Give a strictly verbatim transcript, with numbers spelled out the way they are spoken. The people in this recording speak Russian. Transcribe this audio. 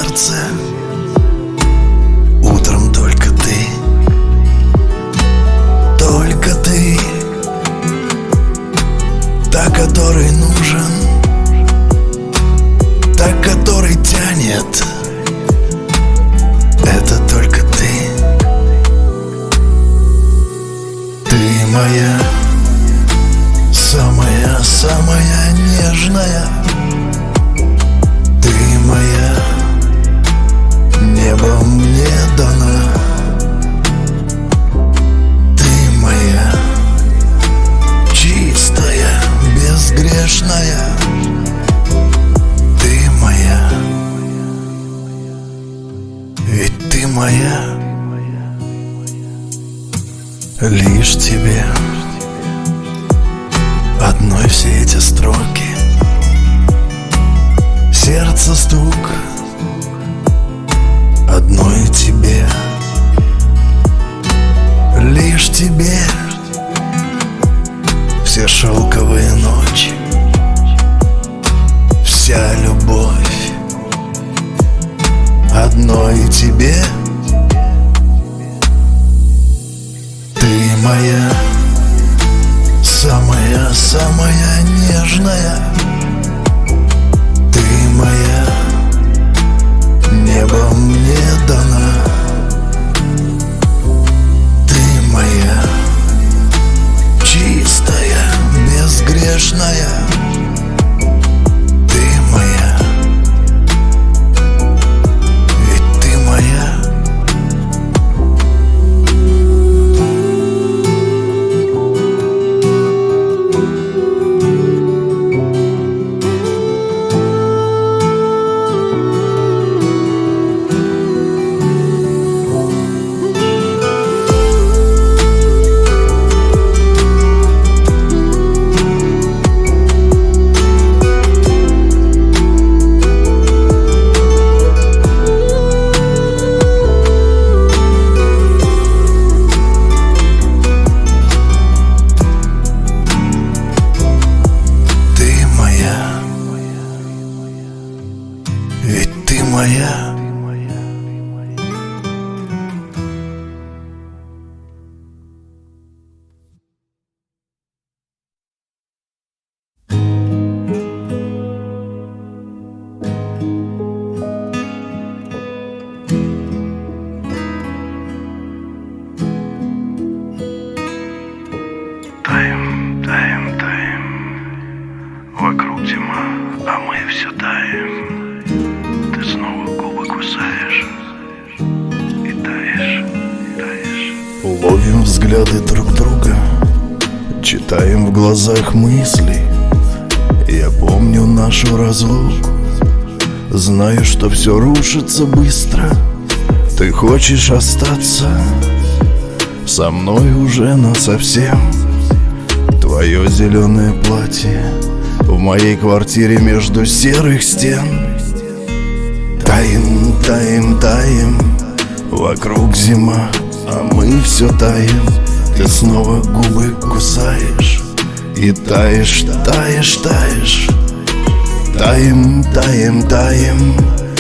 сердце. Утром только ты, только ты, та, которой нужен, та, который тянет. Это только ты. Ты моя, самая-самая нежная. Ты моя, небо мне дана. Ты моя, чистая, безгрешная. Ты моя, ведь ты моя. Лишь тебе одной все эти строки, сердце стук, одной тебе, лишь тебе все шелковые ночи, вся любовь одной тебе. Ты моя, самая-самая нежная. Ты моя, небо мне дана. Ты моя, чистая, безгрешная. Ты моя, ведь ты моя. Ведь ты моя. Таем, таем, таем, вокруг зима, а мы все таем. Ты снова губы кусаешь и таешь, таешь. Ловим взгляды друг друга, читаем в глазах мысли. Я помню нашу разлуку, знаю, что все рушится быстро. Ты хочешь остаться со мной уже насовсем. Твое зеленое платье в моей квартире между серых стен. Таем, таем, таем, вокруг зима, а мы все таем. Ты снова губы кусаешь и таешь, таешь, таешь. Таем, таем, таем.